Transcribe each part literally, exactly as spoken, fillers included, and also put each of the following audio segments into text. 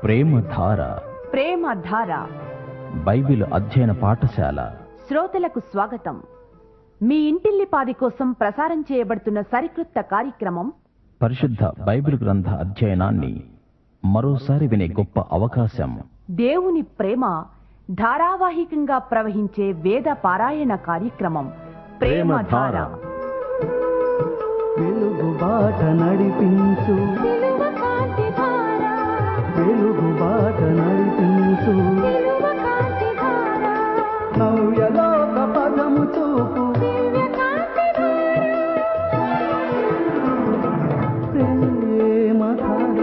ప్రేమధార ప్రేమధార Bible అధ్యయన పాఠశాల శ్రోతలకు స్వాగతం. మీ ఇంటిల్లిపాది కోసం ప్రసారం చేయబడుతున్న సరికృత కార్యక్రమం పరిశుద్ధ బైబిల్ గ్రంథ అధ్యయనాన్ని మరోసారి వినే గొప్ప అవకాశం. దేవుని ప్రేమ ధారావాహికంగా ప్రవహించే వేద పారాయణ కార్యక్రమం ప్రేమధార. వెలుగు బాట నడిపించు, వెలుగు బాట నడిపించు, నవ్యలోక పదము చూపు, ప్రేమధార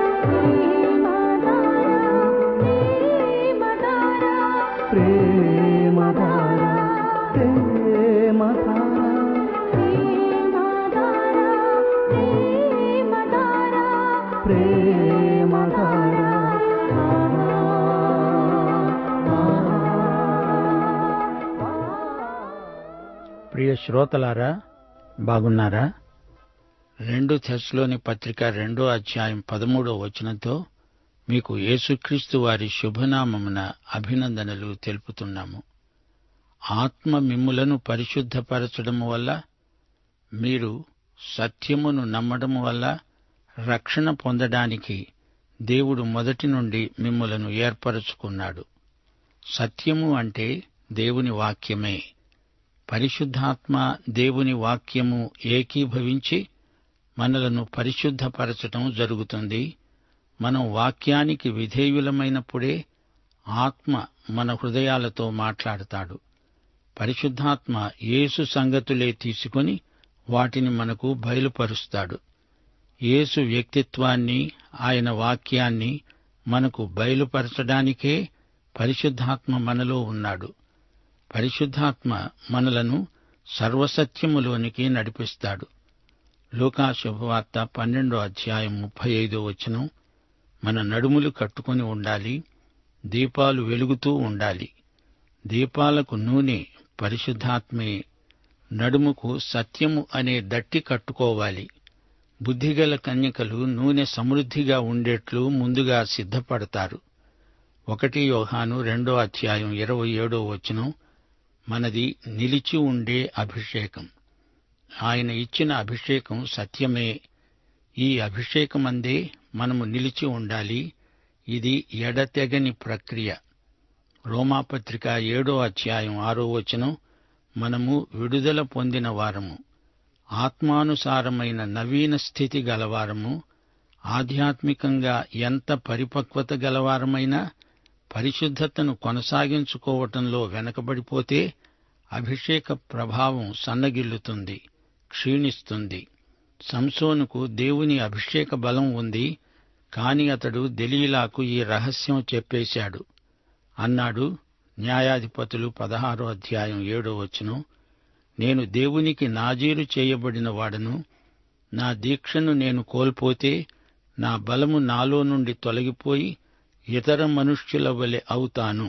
ప్రేమధార ప్రేమధార ప్రియ శ్రోతలారా, బాగున్నారా? రెండు తెస్సలోని పత్రిక రెండో అధ్యాయం పదమూడో వచనంతో మీకు యేసుక్రీస్తు వారి శుభనామమున అభినందనలు తెలుపుతున్నాము. ఆత్మ మిమ్ములను పరిశుద్ధపరచడము వల్ల, మీరు సత్యమును నమ్మడము వల్ల రక్షణ పొందడానికి దేవుడు మొదటి నుండి మిమ్ములను ఏర్పరచుకున్నాడు. సత్యము అంటే దేవుని వాక్యమే. పరిశుద్ధాత్మ దేవుని వాక్యము ఏకీభవించి మనలను పరిశుద్ధపరచటం జరుగుతుంది. మనం వాక్యానికి విధేయులమైనప్పుడే ఆత్మ మన హృదయాలతో మాట్లాడతాడు. పరిశుద్ధాత్మ యేసు సంగతులే తీసుకొని వాటిని మనకు బయలుపరుస్తాడు. యేసు వ్యక్తిత్వాన్ని, ఆయన వాక్యాన్ని మనకు బయలుపరచడానికే పరిశుద్ధాత్మ మనలో ఉన్నాడు. పరిశుద్ధాత్మ మనలను సర్వసత్యములోనికి నడిపిస్తాడు. లూకా శుభవార్త పన్నెండో అధ్యాయం ముప్పై ఐదో వచనం, మన నడుములు కట్టుకుని ఉండాలి, దీపాలు వెలుగుతూ ఉండాలి. దీపాలకు నూనె పరిశుద్ధాత్మే. నడుముకు సత్యము అనే దట్టి కట్టుకోవాలి. బుద్ధిగల కన్యకలు నూనె సమృద్ధిగా ఉండేట్లు ముందుగా సిద్ధపడతారు. ఒకటి యోహాను రెండో అధ్యాయం ఇరవై ఏడో వచనం, మనది నిలిచి ఉండే అభిషేకం. ఆయన ఇచ్చిన అభిషేకం సత్యమే. ఈ అభిషేకమందే మనము నిలిచి ఉండాలి. ఇది ఎడతెగని ప్రక్రియ. రోమాపత్రిక ఏడో అధ్యాయం ఆరో వచనం, మనము విడుదల పొందిన వారము, ఆత్మానుసారమైన నవీన స్థితి గలవారము, ఆధ్యాత్మికంగా ఎంత పరిపక్వత గలవారమైనా పరిశుద్ధతను కొనసాగించుకోవటంలో వెనకబడిపోతే అభిషేక ప్రభావం సన్నగిల్లుతుంది, క్షీణిస్తుంది. సంసోనుకు దేవుని అభిషేక బలం ఉంది, కాని అతడు దెలీలాకు ఈ రహస్యం చెప్పేశాడు. అన్నాడు, న్యాయాధిపతులు పదహారో అధ్యాయం ఏడో వచనం, నేను దేవునికి నాజీరు చేయబడిన వాడను. నా దీక్షను నేను కోల్పోతే నా బలము నాలో నుండి తొలగిపోయి ఇతర మనుష్యుల వలె అవుతాను.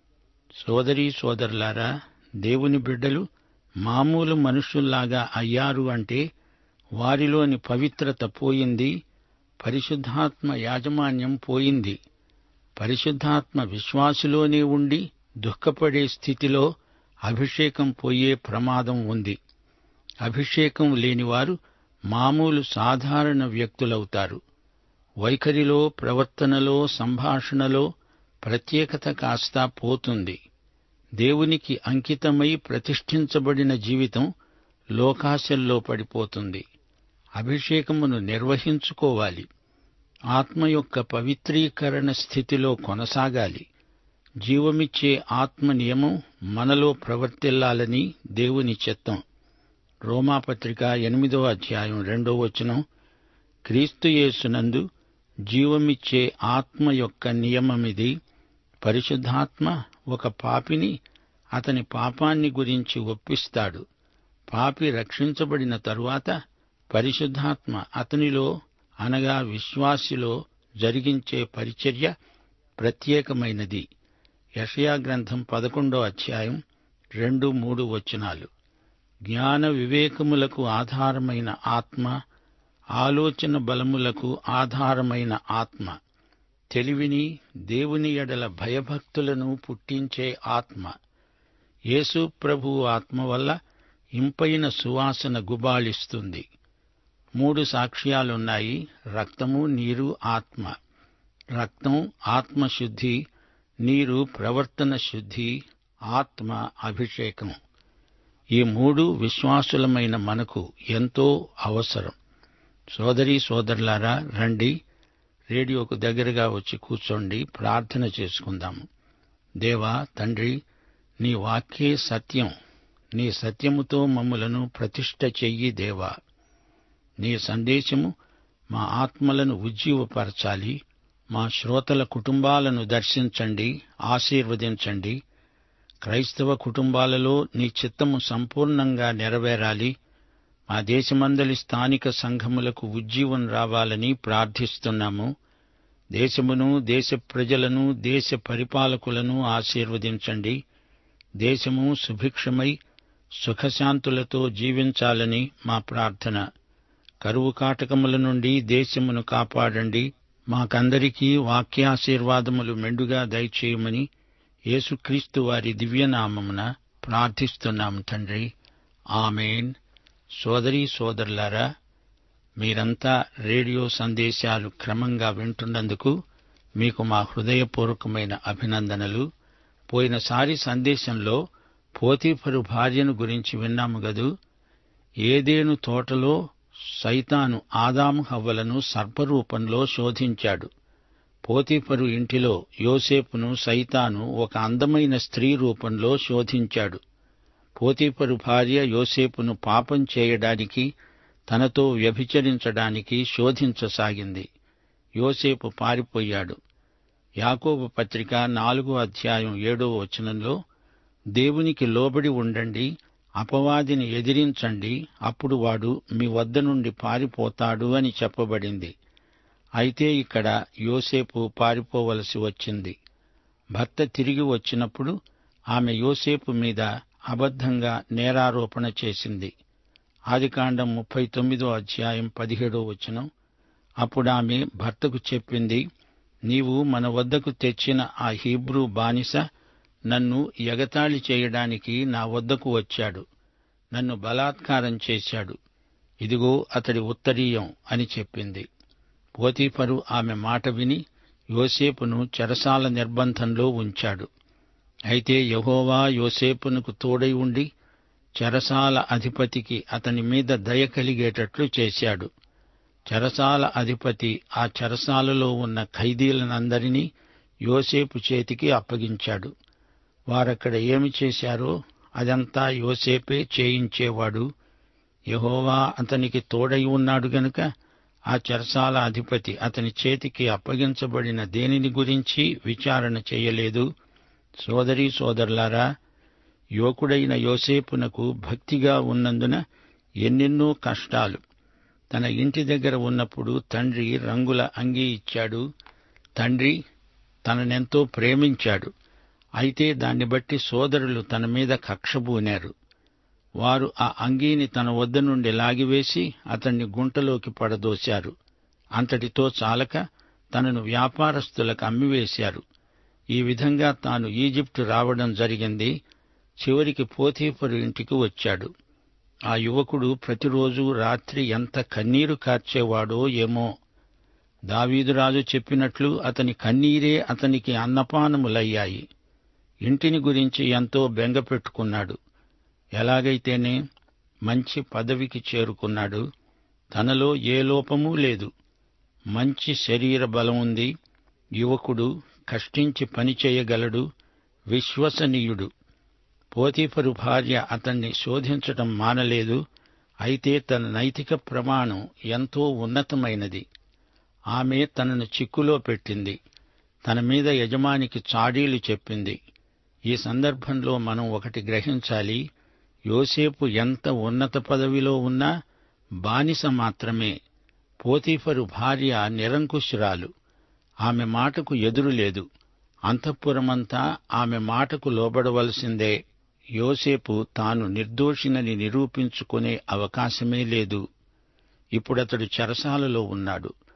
సోదరీ సోదరులారా, దేవుని బిడ్డలు మామూలు మనుష్యుల్లాగా అయ్యారు అంటే వారిలోని పవిత్రత పోయింది, పరిశుద్ధాత్మ యాజమాన్యం పోయింది. పరిశుద్ధాత్మ విశ్వాసులోనే ఉండి దుఃఖపడే స్థితిలో అభిషేకం పోయే ప్రమాదం ఉంది. అభిషేకం లేనివారు మామూలు సాధారణ వ్యక్తులవుతారు. వైఖరిలో, ప్రవర్తనలో, సంభాషణలో ప్రత్యేకత కాస్త పోతుంది. దేవునికి అంకితమై ప్రతిష్ఠించబడిన జీవితం లోకాశల్లో పడిపోతుంది. అభిషేకమును నిర్వహించుకోవాలి. ఆత్మ యొక్క పవిత్రీకరణ స్థితిలో కొనసాగాలి. జీవమిచ్చే ఆత్మ నియమం మనలో ప్రవర్తిల్లాలని దేవుని చిత్తం. రోమాపత్రిక ఎనిమిదో అధ్యాయం రెండో వచనం, క్రీస్తుయేసునందు జీవమిచ్చే ఆత్మ యొక్క నియమమిది. పరిశుద్ధాత్మ ఒక పాపిని అతని పాపాన్ని గురించి ఒప్పిస్తాడు. పాపి రక్షించబడిన తరువాత పరిశుద్ధాత్మ అతనిలో, అనగా విశ్వాసిలో జరిగించే పరిచర్య ప్రత్యేకమైనది. యెషయా గ్రంథం పదకొండో అధ్యాయం రెండు మూడు వచనాలు. జ్ఞాన వివేకములకు ఆధారమైన ఆత్మ, ఆలోచన బలములకు ఆధారమైన ఆత్మ, తెలివిని, దేవుని ఎడల భయభక్తులను పుట్టించే ఆత్మ. యేసు ప్రభువు ఆత్మ వల్ల ఇంపైన సువాసన గుబాళిస్తుంది. మూడు సాక్ష్యాలున్నాయి: రక్తము, నీరు, ఆత్మ. రక్తం ఆత్మశుద్ధి, నీరు ప్రవర్తన శుద్ధి, ఆత్మ అభిషేకం. ఈ మూడు విశ్వాసులమైన మనకు ఎంతో అవసరం. సోదరీ సోదరులారా, రండి, రేడియోకు దగ్గరగా వచ్చి కూర్చోండి, ప్రార్థన చేసుకుందాము. దేవా తండ్రి, నీ వాక్యే సత్యం. నీ సత్యముతో మమ్ములను ప్రతిష్ఠ చెయ్యి దేవా. నీ సందేశము మా ఆత్మలను ఉజ్జీవపరచాలి. మా శ్రోతల కుటుంబాలను దర్శించండి, ఆశీర్వదించండి. క్రైస్తవ కుటుంబాలలో నీ చిత్తము సంపూర్ణంగా నెరవేరాలి. మా దేశమందలి స్థానిక సంఘములకు ఉజ్జీవం రావాలని ప్రార్థిస్తున్నాము. దేశమును, దేశ ప్రజలను, దేశ పరిపాలకులను ఆశీర్వదించండి. దేశము సుభిక్షమై సుఖశాంతులతో జీవించాలని మా ప్రార్థన. కరువు కాటకముల నుండి దేశమును కాపాడండి. మాకందరికీ వాక్యాశీర్వాదములు మెండుగా దయచేయమని యేసుక్రీస్తు వారి దివ్యనామమున ప్రార్థిస్తున్నాము తండ్రి. ఆమేన్. సోదరీ సోదరులారా, మీరంతా రేడియో సందేశాలు క్రమంగా వింటున్నందుకు మీకు మా హృదయపూర్వకమైన అభినందనలు. పోయినసారి సందేశంలో పోతీఫరు భార్యను గురించి విన్నాము గదూ. ఏదేను తోటలో సైతాను ఆదాము హవ్వలను సర్పరూపంలో శోధించాడు. పోతీఫరు ఇంటిలో యోసేపును సైతాను ఒక అందమైన స్త్రీ రూపంలో శోధించాడు. పోతీఫరు భార్య యోసేపును పాపం చేయడానికి, తనతో వ్యభిచరించడానికి శోధించసాగింది. యోసేపు పారిపోయాడు. యాకోబు పత్రిక నాలుగో అధ్యాయం ఏడో వచనంలో, దేవునికి లోబడి ఉండండి, అపవాదిని ఎదిరించండి, అప్పుడు వాడు మీ వద్ద నుండి పారిపోతాడు అని చెప్పబడింది. అయితే ఇక్కడ యోసేపు పారిపోవలసి వచ్చింది. భర్త తిరిగి వచ్చినప్పుడు ఆమె యోసేపు మీద అబద్ధంగా నేరారోపణ చేసింది. ఆదికాండం ముప్పై తొమ్మిదో అధ్యాయం పదిహేడో వచనం. అప్పుడామె భర్తకు చెప్పింది, నీవు మన వద్దకు తెచ్చిన ఆ హీబ్రూ బానిస నన్ను ఎగతాళి చేయడానికి నా వద్దకు వచ్చాడు. నన్ను బలాత్కారం చేశాడు. ఇదిగో అతడి ఉత్తరీయం అని చెప్పింది. పోతీఫరు ఆమె మాట విని యోసేపును చెరసాల నిర్బంధంలో ఉంచాడు. అయితే యెహోవా యోసేపునకు తోడై ఉండి చెరసాల అధిపతికి అతని మీద దయ కలిగేటట్లు చేశాడు. చెరసాల అధిపతి ఆ చెరసాలలో ఉన్న ఖైదీలనందరినీ యోసేపు చేతికి అప్పగించాడు. వారక్కడ ఏమి చేశారో అదంతా యోసేపే చేయించేవాడు. యెహోవా అతనికి తోడై ఉన్నాడు గనుక ఆ చెరసాల అధిపతి అతని చేతికి అప్పగించబడిన దేనిని గురించి విచారణ చేయలేదు. సోదరీ సోదరులారా, యువకుడైన యోసేపునకు భక్తిగా ఉన్నందున ఎన్నెన్నో కష్టాలు. తన ఇంటి దగ్గర ఉన్నప్పుడు తండ్రి రంగుల అంగీ ఇచ్చాడు. తండ్రి తననెంతో ప్రేమించాడు. అయితే దాన్ని బట్టి సోదరులు తన మీద కక్షబూనారు. వారు ఆ అంగీని తన వద్ద నుండి లాగివేసి అతన్ని గుంటలోకి పడదోశారు. అంతటితో చాలక తనను వ్యాపారస్తులకు అమ్మివేశారు. ఈ విధంగా తాను ఈజిప్టు రావడం జరిగింది. చివరికి పోతీఫరు ఇంటికి వచ్చాడు. ఆ యువకుడు ప్రతిరోజు రాత్రి ఎంత కన్నీరు కార్చేవాడో ఏమో. దావీదురాజు చెప్పినట్లు అతని కన్నీరే అతనికి అన్నపానములయ్యాయి. ఇంటిని గురించి ఎంతో బెంగ పెట్టుకున్నాడు. ఎలాగైతేనే మంచి పదవికి చేరుకున్నాడు. తనలో ఏ లోపమూ లేదు. మంచి శరీర బలం ఉంది. యువకుడు, కష్టించి పనిచేయగలడు, విశ్వసనీయుడు. పోతీఫరు భార్య అతన్ని శోధించటం మానలేదు. అయితే తన నైతిక ప్రమాణం ఎంతో ఉన్నతమైనది. ఆమె తనను చిక్కులో పెట్టింది. తన మీద యజమానికి చాడీలు చెప్పింది. ఈ సందర్భంలో మనం ఒకటి గ్రహించాలి. యోసేపు ఎంత ఉన్నత పదవిలో ఉన్నా బానిస మాత్రమే. పోతీఫరు భార్య నిరంకుశురాలు. ఆమె మాటకు ఎదురులేదు. అంతఃపురమంతా ఆమె మాటకు లోబడవలసిందే. యోసేపు తాను నిర్దోషినని నిరూపించుకునే అవకాశమే లేదు. ఇప్పుడతడు చెరసాలలో ఉన్నాడు.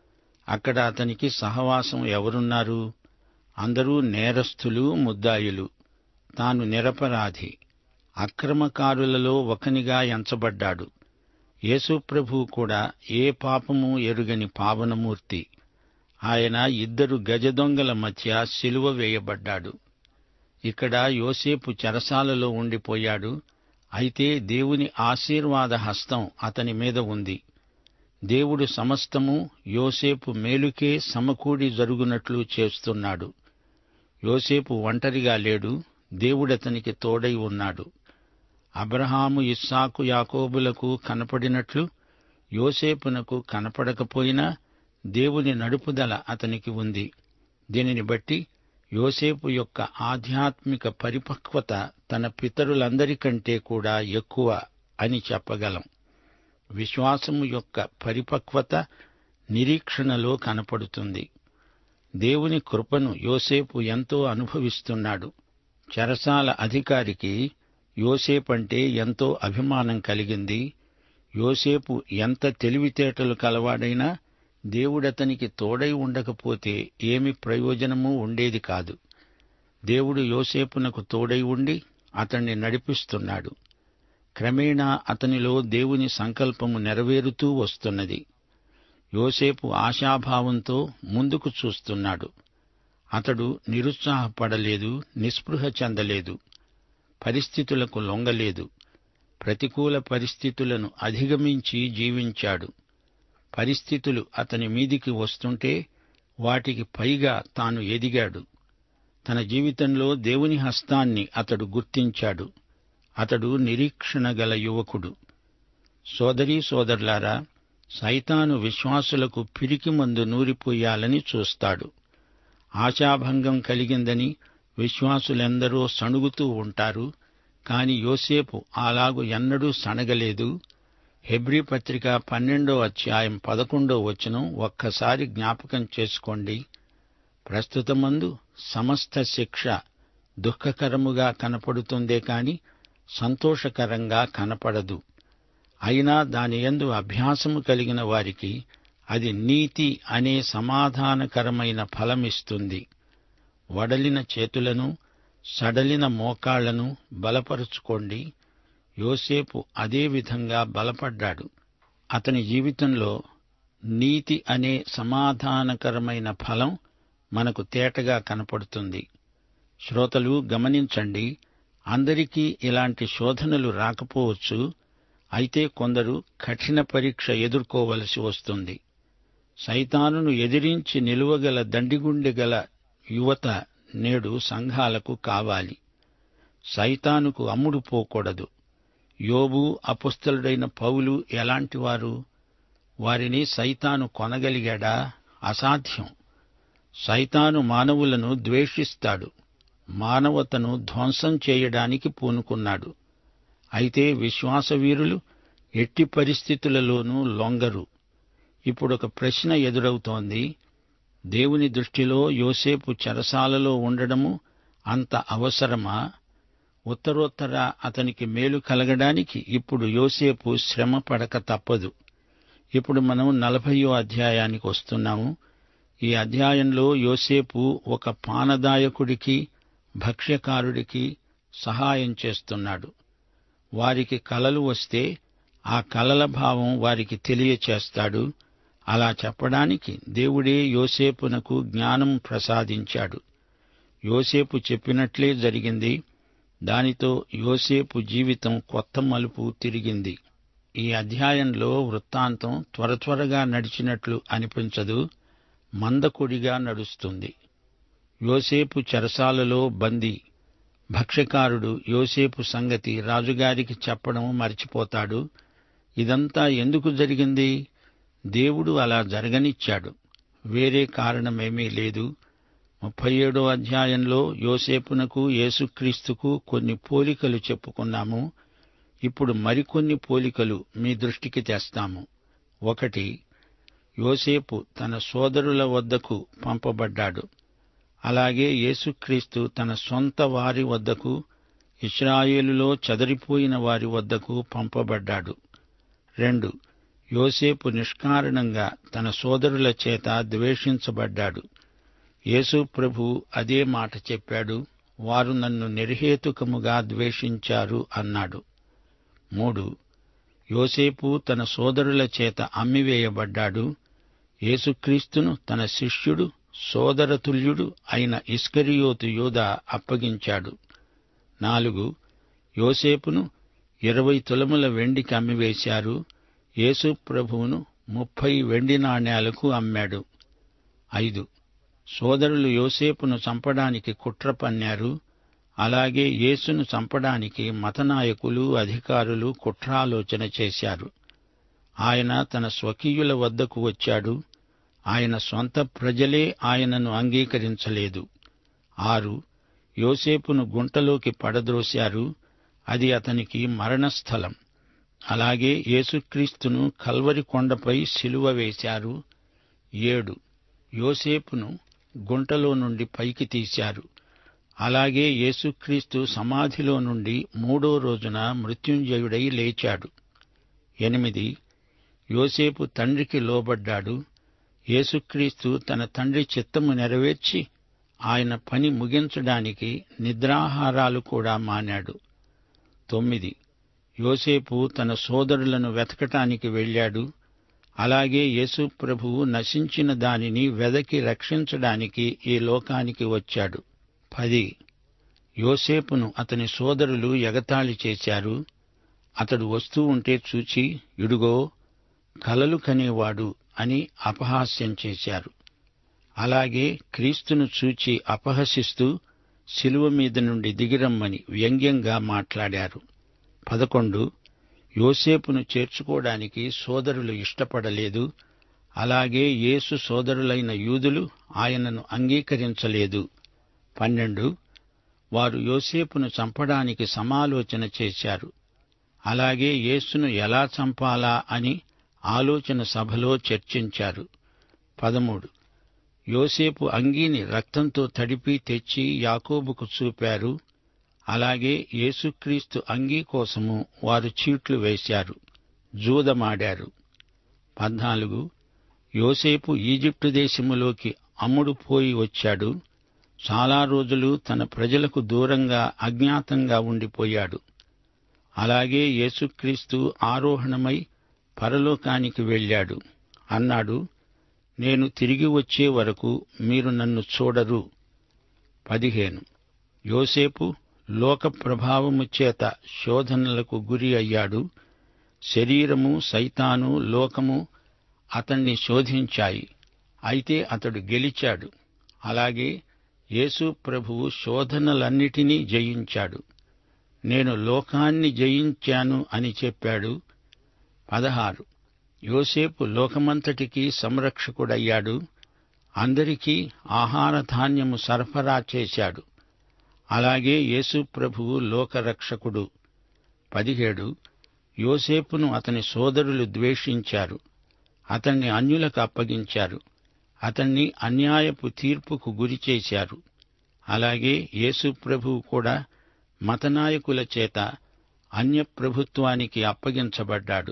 అక్కడ అతనికి సహవాసం ఎవరున్నారు? అందరూ నేరస్థులు, ముద్దాయిలు. తాను నిరపరాధి, అక్రమకారులలో ఒకనిగా ఎంచబడ్డాడు. యేసుప్రభువు కూడా ఏ పాపము ఎరుగని పావనమూర్తి. ఆయన ఇద్దరు గజదొంగల మధ్య సిలువ వేయబడ్డాడు. ఇక్కడ యోసేపు చెరసాలలో ఉండిపోయాడు. అయితే దేవుని ఆశీర్వాద హస్తం అతని మీద ఉంది. దేవుడు సమస్తము యోసేపు మేలుకే సమకూడి జరుగునట్లు చేస్తున్నాడు. యోసేపు ఒంటరిగా లేడు, దేవుడతనికి తోడై ఉన్నాడు. అబ్రహాము, ఇస్సాకు, యాకోబులకు కనపడినట్లు యోసేపునకు కనపడకపోయినా దేవుని నడుపుదల అతనికి ఉంది. దీనిని బట్టి యోసేపు యొక్క ఆధ్యాత్మిక పరిపక్వత తన పితరులందరికంటే కూడా ఎక్కువ అని చెప్పగలం. విశ్వాసము యొక్క పరిపక్వత నిరీక్షణలో కనపడుతుంది. దేవుని కృపను యోసేపు ఎంతో అనుభవిస్తున్నాడు. చెరసాల అధికారికి యోసేపంటే ఎంతో అభిమానం కలిగింది. యోసేపు ఎంత తెలివితేటలు కలవాడైనా దేవుడతనికి తోడై ఉండకపోతే ఏమి ప్రయోజనమూ ఉండేది కాదు. దేవుడు యోసేపునకు తోడై ఉండి అతణ్ణి నడిపిస్తున్నాడు. క్రమేణా అతనిలో దేవుని సంకల్పము నెరవేరుతూ వస్తున్నది. యోసేపు ఆశాభావంతో ముందుకు చూస్తున్నాడు. అతడు నిరుత్సాహపడలేదు, నిస్పృహ చెందలేదు, పరిస్థితులకు లొంగలేదు. ప్రతికూల పరిస్థితులను అధిగమించి జీవించాడు. పరిస్థితులు అతని మీదికి వస్తుంటే వాటికి పైగా తాను ఎదిగాడు. తన జీవితంలో దేవుని హస్తాన్ని అతడు గుర్తించాడు. అతడు నిరీక్షణ గల యువకుడు. సోదరీ సోదరులారా, సైతాను విశ్వాసులకు పిరికిమందు నూరిపోయాలని చూస్తాడు. ఆశాభంగం కలిగిందని విశ్వాసులెందరో సణుగుతూ ఉంటారు. కాని యోసేపు అలాగు ఎన్నడూ సణగలేదు. హెబ్రీ పత్రిక పన్నెండో అధ్యాయం పదకొండో వచనం ఒక్కసారి జ్ఞాపకం చేసుకోండి. ప్రస్తుతమందు సమస్త శిక్ష దుఃఖకరముగా కనపడుతుందే కాని సంతోషకరంగా కనపడదు. అయినా దానియందు అభ్యాసము కలిగిన వారికి అది నీతి అనే సమాధానకరమైన ఫలమిస్తుంది. వడలిన చేతులను, సడలిన మోకాళ్లను బలపరుచుకోండి. యోసేపు అదే విధంగా బలపడ్డాడు. అతని జీవితంలో నీతి అనే సమాధానకరమైన ఫలం మనకు తేటగా కనపడుతుంది. శ్రోతలు గమనించండి, అందరికీ ఇలాంటి శోధనలు రాకపోవచ్చు. అయితే కొందరు కఠిన పరీక్ష ఎదుర్కోవలసి వస్తుంది. సైతానును ఎదిరించి నిలువగల దండిగుండె గల యువత నేడు సంఘాలకు కావాలి. సైతానుకు అమ్ముడు పోకూడదు. యోబు, అపొస్తలుడైన పౌలు ఎలాంటివారు? వారిని సైతాను కొనగలిగాడా? అసాధ్యం. సైతాను మానవులను ద్వేషిస్తాడు. మానవతను ధ్వంసం చేయడానికి పూనుకున్నాడు. అయితే విశ్వాసవీరులు ఎట్టి పరిస్థితులలోనూ లొంగరు. ఇప్పుడొక ప్రశ్న ఎదురవుతోంది. దేవుని దృష్టిలో యోసేపు చెరసాలలో ఉండడము అంత అవసరమా? ఉత్తరోత్తర అతనికి మేలు కలగడానికి ఇప్పుడు యోసేపు శ్రమ పడక తప్పదు. ఇప్పుడు మనం నలభయో అధ్యాయానికి వస్తున్నాము. ఈ అధ్యాయంలో యోసేపు ఒక పానదాయకుడికి, భక్ష్యకారుడికి సహాయం చేస్తున్నాడు. వారికి కలలు వస్తే ఆ కలల భావం వారికి తెలియచేస్తాడు. అలా చెప్పడానికి దేవుడే యోసేపునకు జ్ఞానం ప్రసాదించాడు. యోసేపు చెప్పినట్లే జరిగింది. దానితో యోసేపు జీవితం కొత్త మలుపు తిరిగింది. ఈ అధ్యాయంలో వృత్తాంతం త్వర త్వరగా నడిచినట్లు అనిపించదు, మందకొడిగా నడుస్తుంది. యోసేపు చెరసాలలో బందీ. భక్ష్యకారుడు యోసేపు సంగతి రాజుగారికి చెప్పడం మర్చిపోతాడు. ఇదంతా ఎందుకు జరిగింది? దేవుడు అలా జరగనిచ్చాడు. వేరే కారణమేమీ లేదు. ముప్పై ఏడో అధ్యాయంలో యోసేపునకు, యేసుక్రీస్తుకు కొన్ని పోలికలు చెప్పుకున్నాము. ఇప్పుడు మరికొన్ని పోలికలు మీ దృష్టికి తెస్తాము. ఒకటి, యోసేపు తన సోదరుల వద్దకు పంపబడ్డాడు. అలాగే యేసుక్రీస్తు తన సొంత వారి వద్దకు, ఇశ్రాయేలులో చెదరిపోయిన వారి వద్దకు పంపబడ్డాడు. రెండు, యోసేపు నిష్కారణంగా తన సోదరుల చేత ద్వేషించబడ్డాడు. యేసు ప్రభువు అదే మాట చెప్పాడు. వారు నన్ను నిర్హేతుకముగా ద్వేషించారు అన్నాడు. మూడు యోసేపు తన సోదరుల చేత అమ్మివేయబడ్డాడు. యేసుక్రీస్తును తన శిష్యుడు, సోదరతుల్యుడు అయిన ఇస్కరియోతు యూదా అప్పగించాడు. నాలుగు యోసేపును ఇరవై తులముల వెండికి అమ్మివేశారు. యేసు ప్రభువును ముప్పై వెండి నాణేలకు అమ్మాడు. ఐదు సోదరులు యోసేపును చంపడానికి కుట్ర పన్నారు. అలాగే యేసును చంపడానికి మతనాయకులు, అధికారులు కుట్రాలోచన చేశారు. ఆయన తన స్వకీయుల వద్దకు వచ్చాడు. ఆయన స్వంత ప్రజలే ఆయనను అంగీకరించలేదు. ఆరు యోసేపును గుంటలోకి పడద్రోశారు. అది అతనికి మరణస్థలం. అలాగే యేసుక్రీస్తును కల్వరి కొండపై సిలువ వేశారు. ఏడు యోసేపును గుంటలో నుండి పైకి తీశారు. అలాగే యేసుక్రీస్తు సమాధిలో నుండి మూడో రోజున మృత్యుంజయుడై లేచాడు. ఎనిమిది యోసేపు తండ్రికి లోబడ్డాడు. యేసుక్రీస్తు తన తండ్రి చిత్తము నెరవేర్చి ఆయన పని ముగించడానికి నిద్రాహారాలు కూడా మానాడు. తొమ్మిది యోసేపు తన సోదరులను వెతకటానికి వెళ్ళాడు. అలాగే యేసు ప్రభువు నశించిన దానిని వెదకి రక్షించడానికి ఈ లోకానికి వచ్చాడు. పది యోసేపును అతని సోదరులు ఎగతాళి చేశారు. అతడు వస్తూ ఉంటే చూచి, ఇడుగో కలలు కనేవాడు అని అపహాస్యం చేశారు. అలాగే క్రీస్తును చూచి అపహసిస్తూ శిలువ మీద నుండి దిగిరమ్మని వ్యంగ్యంగా మాట్లాడారు. పదకొండు యోసేపును చేర్చుకోవడానికి సోదరులు ఇష్టపడలేదు. అలాగే యేసు సోదరులైన యూదులు ఆయనను అంగీకరించలేదు. పన్నెండు వారు యోసేపును చంపడానికి సమాలోచన చేశారు. అలాగే యేసును ఎలా చంపాలా అని ఆలోచన సభలో చర్చించారు. పదమూడు యోసేపు అంగీని రక్తంతో తడిపి తెచ్చి యాకోబుకు చూపారు. అలాగే యేసుక్రీస్తు అంగీ కోసము వారు చీట్లు వేశారు, జూదమాడారు. పద్నాలుగు యోసేపు ఈజిప్టు దేశములోకి అమ్ముడు పోయి వచ్చాడు. చాలా రోజులు తన ప్రజలకు దూరంగా అజ్ఞాతంగా ఉండిపోయాడు. అలాగే యేసుక్రీస్తు ఆరోహణమై పరలోకానికి వెళ్ళాడు. అన్నాడు, నేను తిరిగి వచ్చే వరకు మీరు నన్ను చూడరు. పదిహేను యోసేపు లోక ప్రభావము చేత శోధనలకు గురి అయ్యాడు. శరీరము, సైతాను, లోకము అతణ్ణి శోధించాయి. అయితే అతడు గెలిచాడు. అలాగే యేసు ప్రభువు శోధనలన్నిటినీ జయించాడు. నేను లోకాన్ని జయించాను అని చెప్పాడు. పదహారు యోసేపు లోకమంతటికీ సంరక్షకుడయ్యాడు. అందరికీ ఆహార ధాన్యము సరఫరా చేశాడు. అలాగే యేసు ప్రభువు లోకరక్షకుడు. పదిహేడు యోసేపును అతని సోదరులు ద్వేషించారు. అతన్ని అన్యులకు అప్పగించారు. అతన్ని అన్యాయపు తీర్పుకు గురిచేశారు. అలాగే యేసు ప్రభువు కూడా మతనాయకుల చేత అన్యప్రభుత్వానికి అప్పగించబడ్డాడు.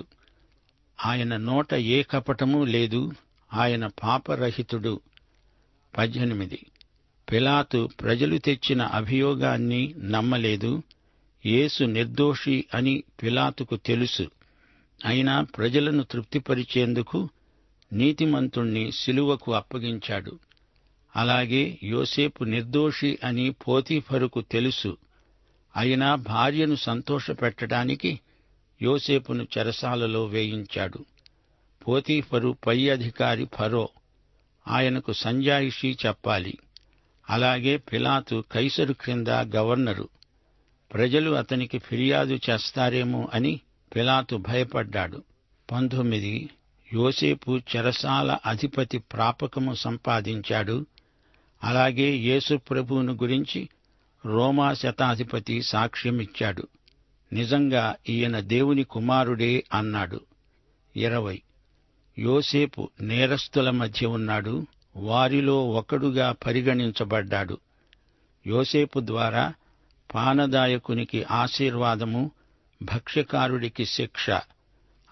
ఆయన నోట ఏ కపటమూ లేదు. ఆయన పాపరహితుడు. పద్దెనిమిది పిలాతు ప్రజలు తెచ్చిన అభియోగాన్ని నమ్మలేదు. యేసు నిర్దోషి అని పిలాతుకు తెలుసు. అయినా ప్రజలను తృప్తిపరిచేందుకు నీతిమంతుణ్ణి శిలువకు అప్పగించాడు. అలాగే యోసేపు నిర్దోషి అని పోతీఫరుకు తెలుసు. అయినా భార్యను సంతోషపెట్టడానికి యోసేపును చెరసాలలో వేయించాడు. పోతీఫరు పై అధికారి ఫరో. ఆయనకు సంజాయిషీ చెప్పాలి. అలాగే పిలాతు కైసరు క్రింద గవర్నరు. ప్రజలు అతనికి ఫిర్యాదు చేస్తారేమో అని పిలాతు భయపడ్డాడు. పంతొమ్మిది యోసేపు చెరసాల అధిపతి ప్రాపకము సంపాదించాడు. అలాగే యేసు ప్రభువును గురించి రోమా శతాధిపతి సాక్ష్యమిచ్చాడు. నిజంగా ఈయన దేవుని కుమారుడే అన్నాడు. ఇరవై యోసేపు నేరస్తుల మధ్య ఉన్నాడు. వారిలో ఒకడుగా పరిగణించబడ్డాడు. యోసేపు ద్వారా పానదాయకునికి ఆశీర్వాదము, భక్ష్యకారుడికి శిక్ష.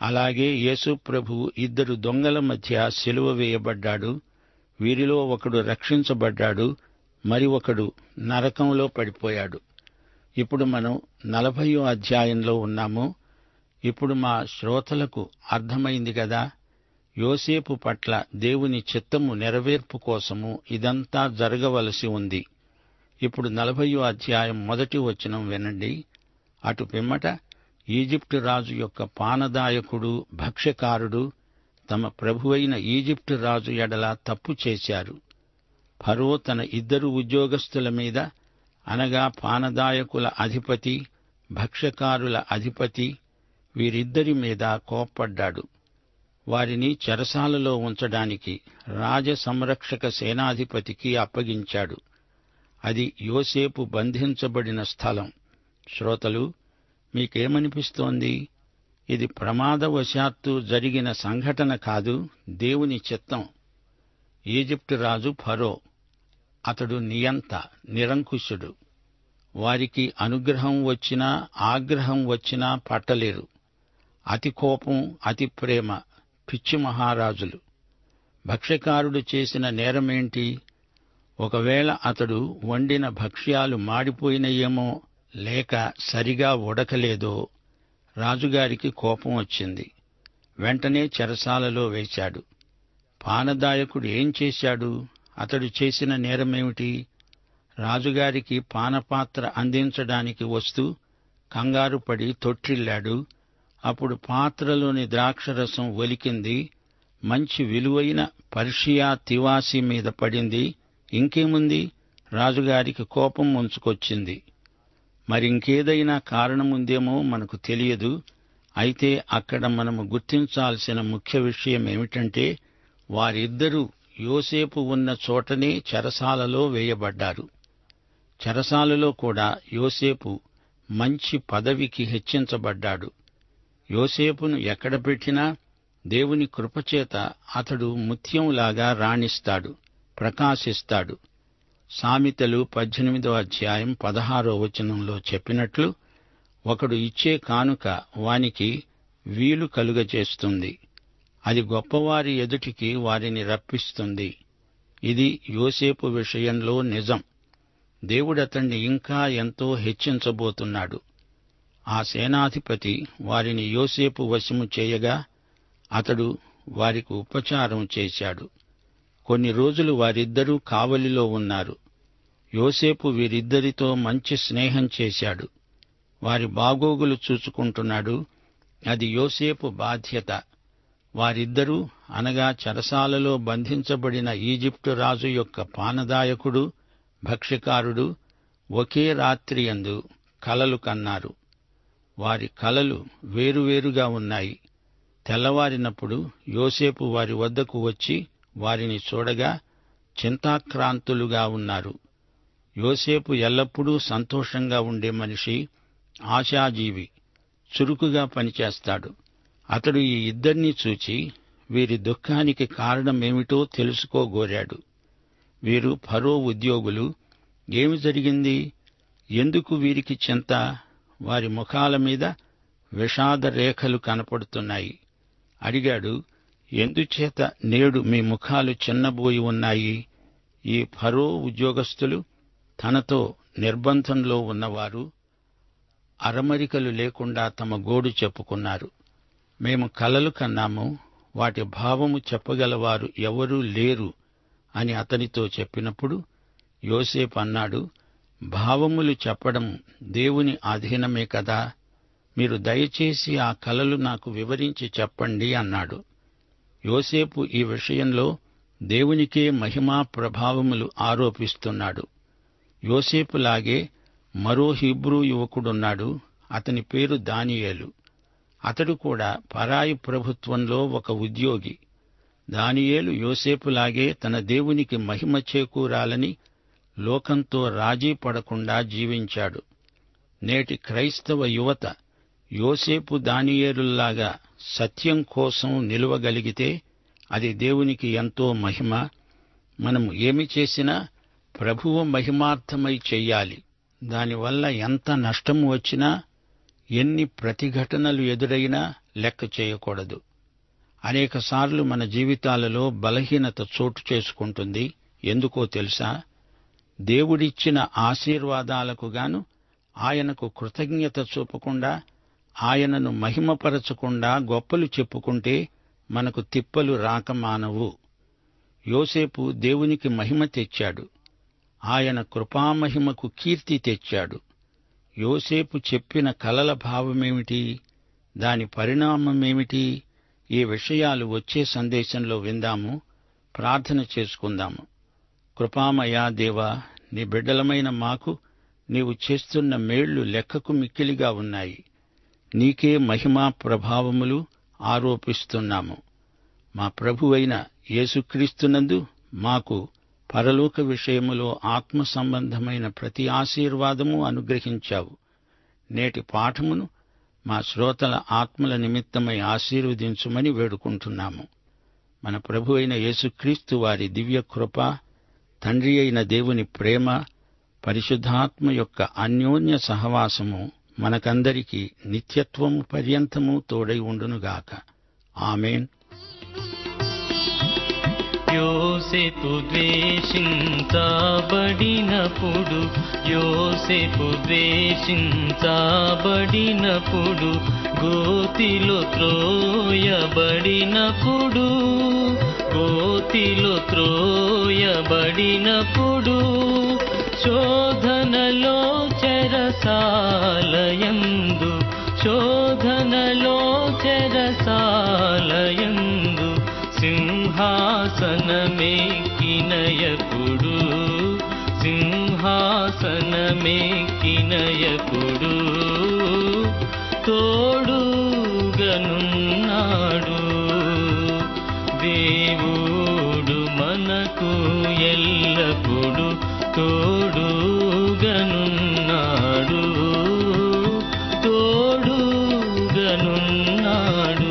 అలాగే యేసు ప్రభువు ఇద్దరు దొంగల మధ్య సిలువ వేయబడ్డాడు. వీరిలో ఒకడు రక్షించబడ్డాడు, మరి ఒకడు నరకంలో పడిపోయాడు. ఇప్పుడు మనం నలభయో అధ్యాయంలో ఉన్నాము. ఇప్పుడు మా శ్రోతలకు అర్థమైంది గదా, యోసేపు పట్ల దేవుని చిత్తము నెరవేర్పు కోసము ఇదంతా జరగవలసి ఉంది. ఇప్పుడు నలభయో అధ్యాయం మొదటి వచనం వినండి. అటు పిమ్మట ఈజిప్టు రాజు యొక్క పానదాయకుడు, భక్ష్యకారుడు తమ ప్రభువైన ఈజిప్టు రాజు ఎడల తప్పు చేశారు. ఫరో తన ఇద్దరు ఉద్యోగస్తుల మీద, అనగా పానదాయకుల అధిపతి, భక్ష్యకారుల అధిపతి, వీరిద్దరి మీద కోప్పడ్డాడు. వారిని చెరసాలలో ఉంచడానికి రాజ సంరక్షక సేనాధిపతికి అప్పగించాడు. అది యోసేపు బంధించబడిన స్థలం. శ్రోతలు, మీకేమనిపిస్తోంది? ఇది ప్రమాదవశాత్తు జరిగిన సంఘటన కాదు, దేవుని చిత్తం. ఈజిప్టు రాజు ఫరో, అతడు నియంత, నిరంకుశుడు. వారికి అనుగ్రహం వచ్చినా ఆగ్రహం వచ్చినా పట్టలేరు. అతి కోపం, అతి ప్రేమ, పిచ్చి మహారాజులు. భక్ష్యకారుడు చేసిన నేరమేంటి? ఒకవేళ అతడు వండిన భక్ష్యాలు మాడిపోయినయేమో, లేక సరిగా ఉడకలేదో రాజుగారికి కోపం వచ్చింది. వెంటనే చెరసాలలో వేశాడు. పానదాయకుడు ఏం చేశాడు? అతడు చేసిన నేరమేమిటి? రాజుగారికి పానపాత్ర అందించడానికి వస్తూ కంగారు పడి తొట్టిల్లాడు. అప్పుడు పాత్రలోని ద్రాక్షరసం ఒలికింది. మంచి విలువైన పర్షియా తివాసి మీద పడింది. ఇంకేముంది? రాజుగారికి కోపం ముంచుకొచ్చింది. మరింకేదైనా కారణముందేమో మనకు తెలియదు. అయితే అక్కడ మనము గుర్తించాల్సిన ముఖ్య విషయం ఏమిటంటే, వారిద్దరూ యోసేపు ఉన్న చోటనే చెరసాలలో వేయబడ్డారు. చెరసాలలో కూడా యోసేపు మంచి పదవికి హెచ్చించబడ్డాడు. యోసేపును ఎక్కడ పెట్టినా దేవుని కృపచేత అతడు ముత్యంలాగా రాణిస్తాడు, ప్రకాశిస్తాడు. సామెతలు పద్దెనిమిదో అధ్యాయం పదహారో వచనంలో చెప్పినట్లు, ఒకడు ఇచ్చే కానుక వానికి వీలు కలుగజేస్తుంది. అది గొప్పవారి ఎదుటికి వారిని రప్పిస్తుంది. ఇది యోసేపు విషయంలో నిజం. దేవుడతణ్ణి ఇంకా ఎంతో హెచ్చించబోతున్నాడు. ఆ సేనాధిపతి వారిని యోసేపు వశము చేయగా అతడు వారికి ఉపచారం చేశాడు. కొన్ని రోజులు వారిద్దరూ కావలిలో ఉన్నారు. యోసేపు వీరిద్దరితో మంచి స్నేహం చేశాడు. వారి బాగోగులు చూచుకుంటున్నాడు. అది యోసేపు బాధ్యత. వారిద్దరూ, అనగా చెరసాలలో బంధించబడిన ఈజిప్టు రాజు యొక్క పానదాయకుడు, భక్ష్యకారుడు, ఒకే రాత్రియందు కలలు కన్నారు. వారి కలలు వేరువేరుగా ఉన్నాయి. తెల్లవారినప్పుడు యోసేపు వారి వద్దకు వచ్చి వారిని చూడగా చింతాక్రాంతులుగా ఉన్నారు. యోసేపు ఎల్లప్పుడూ సంతోషంగా ఉండే మనిషి, ఆశాజీవి, చురుకుగా పనిచేస్తాడు. అతడు ఈ ఇద్దరినీ చూచి వీరి దుఃఖానికి కారణమేమిటో తెలుసుకోగోరాడు. వీరు ఫరో ఉద్యోగులు. ఏమి జరిగింది? ఎందుకు వీరికి చింత? వారి ముఖాల మీద విషాద రేఖలు కనపడుతున్నాయి. అడిగాడు, ఎందుచేత నేడు మీ ముఖాలు చిన్నబోయి ఉన్నాయి? ఈ ఫరో ఉద్యోగస్తులు, తనతో నిర్బంధంలో ఉన్నవారు అరమరికలు లేకుండా తమ గోడు చెప్పుకున్నారు. మేము కలలు కన్నాము, వాటి భావము చెప్పగలవారు ఎవరూ లేరు అని అతనితో చెప్పినప్పుడు యోసేపు అన్నాడు, భావములు చెప్పడం దేవుని అధీనమే కదా. మీరు దయచేసి ఆ కలలు నాకు వివరించి చెప్పండి అన్నాడు. యోసేపు ఈ విషయంలో దేవునికే మహిమా ప్రభావములు ఆరోపిస్తున్నాడు. యోసేపులాగే మరో హీబ్రూ యువకుడున్నాడు. అతని పేరు దానియేలు. అతడు కూడా పరాయి ప్రభుత్వంలో ఒక ఉద్యోగి. దానియేలు యోసేపులాగే తన దేవునికి మహిమ చేకూరాలని లోకంతో రాజీ పడకుండా జీవించాడు. నేటి క్రైస్తవ యువత యోసేపు దానియేలుల్లాగా సత్యం కోసం నిలువగలిగితే అది దేవునికి ఎంతో మహిమ. మనము ఏమి చేసినా ప్రభువు మహిమార్థమై చెయ్యాలి. దానివల్ల ఎంత నష్టం వచ్చినా, ఎన్ని ప్రతిఘటనలు ఎదురైనా లెక్క చేయకూడదు. అనేకసార్లు మన జీవితాలలో బలహీనత చోటు చేసుకుంటుంది. ఎందుకో తెలుసా? దేవుడిచ్చిన ఆశీర్వాదాలకు గాను ఆయనకు కృతజ్ఞత చూపకుండా, ఆయనను మహిమపరచకుండా గొప్పలు చెప్పుకుంటే మనకు తిప్పలు రాక మానవు. యోసేపు దేవునికి మహిమ తెచ్చాడు. ఆయన కృపామహిమకు కీర్తి తెచ్చాడు. యోసేపు చెప్పిన కలల భావమేమిటి? దాని పరిణామమేమిటి? ఈ విషయాలు వచ్చే సందేశంలో విందాము. ప్రార్థన చేసుకుందాము. కృపామయా దేవా, నీ బిడ్డలమైన మాకు నీవు చేస్తున్న మేళ్లు లెక్కకు మిక్కిలిగా ఉన్నాయి. నీకే మహిమా ప్రభావములు ఆరోపిస్తున్నాము. మా ప్రభువైన యేసుక్రీస్తునందు మాకు పరలోక విషయములో ఆత్మ సంబంధమైన ప్రతి ఆశీర్వాదము అనుగ్రహించావు. నేటి పాఠమును మా శ్రోతల ఆత్మల నిమిత్తమై ఆశీర్వదించుమని వేడుకుంటున్నాము. మన ప్రభు అయిన యేసుక్రీస్తు వారి దివ్య కృప, తండ్రి అయిన దేవుని ప్రేమ, పరిశుద్ధాత్మ యొక్క అన్యోన్య సహవాసము మనకందరికీ నిత్యత్వము పర్యంతము తోడై ఉండునుగాక. ఆమేన్. యోసేపు ద్వేషించబడినప్పుడు యోసేపు ద్వేషించబడినప్పుడు గోతిలో త్రోయబడినప్పుడు గోతిలో త్రోయబడినప్పుడు శోధనలో చెరసాలయందు శోధనలో చెరసాలయందు సింహాసనమెక్కినయపుడు సింహాసనమెక్కినయపుడు తోడుగనున్నాడు దేవుడు మనకు ఎల్లప్పుడు తోడుగనున్నాడు తోడుగనున్నాడు.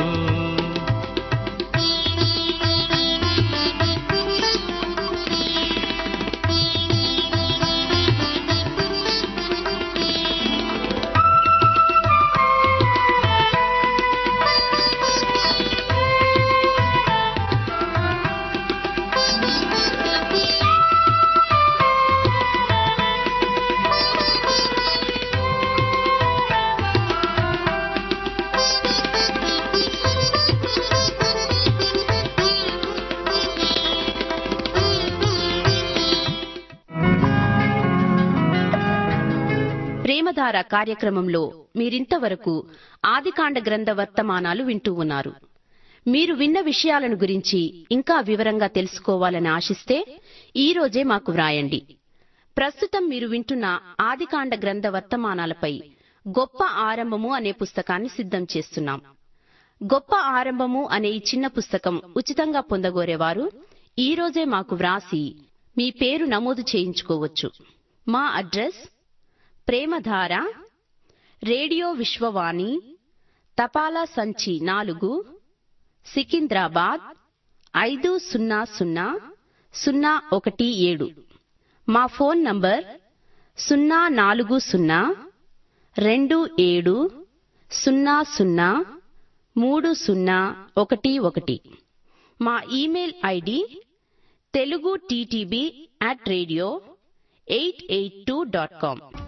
ప్రేమధార కార్యక్రమంలో మీరింతవరకు ఆదికాండ గ్రంథ వర్తమానాలు వింటూ ఉన్నారు. మీరు విన్న విషయాలను గురించి ఇంకా వివరంగా తెలుసుకోవాలని ఆశిస్తే ఈ రోజే మాకు వ్రాయండి. ప్రస్తుతం మీరు వింటున్న ఆదికాండ గ్రంథ వర్తమానాలపై గొప్ప ఆరంభము అనే పుస్తకాన్ని సిద్ధం చేస్తున్నాం. గొప్ప ఆరంభము అనే ఈ చిన్న పుస్తకం ఉచితంగా పొందగోరేవారు ఈ రోజే మాకు వ్రాసి మీ పేరు నమోదు చేయించుకోవచ్చు. మా అడ్రస్ ప్రేమధార, రేడియో విశ్వవాణి, తపాలా సంచి నాలుగు, సికింద్రాబాద్ ఐదు సున్నా సున్నా సున్నా ఒకటి ఏడు. మా ఫోన్ నంబర్ సున్నా నాలుగు సున్నా రెండు ఏడు సున్నా సున్నా మూడు సున్నా ఒకటి ఒకటి. మా email ID Telugu TTB at radio eight eight two dot com.